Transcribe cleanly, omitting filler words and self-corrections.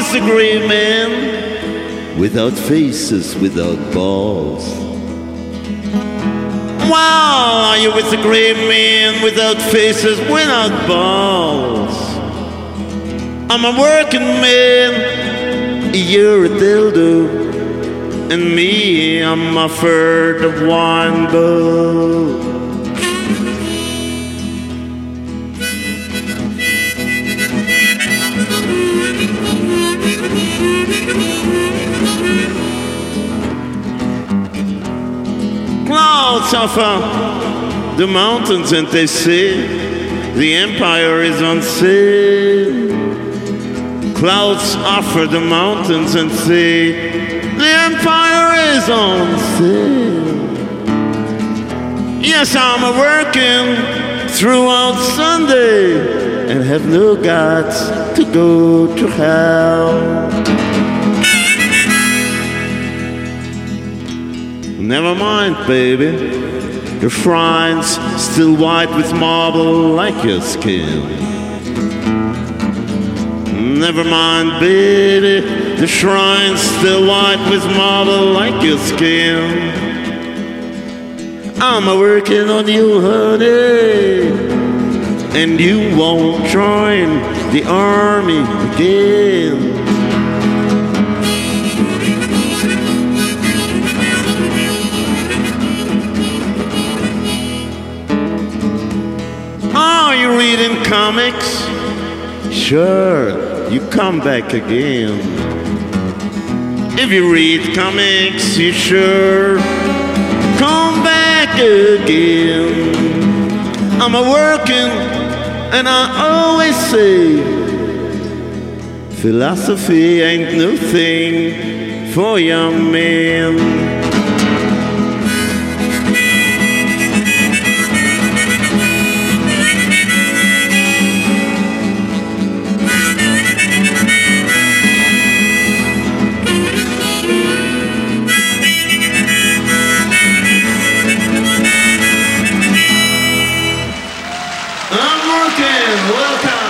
with the great men without faces, without balls? Wow, are you with the great men without faces, without balls? I'm a working man, you're a dildo, and me, I'm a third of one bowl. Clouds offer the mountains and they say the empire is on sale. Clouds offer the mountains and say the empire is on sale. Yes, I'm working throughout Sunday and have no guts to go to hell. Never mind, baby, your shrine's still white with marble like your skin. Never mind, baby, the shrine's still white with marble like your skin. I'm working on you, honey, and you won't join the army again. Are you reading comics? Sure, you come back again. If you read comics, you sure come back again. I'm a working, and I always say, philosophy ain't no thing for young men. Welcome.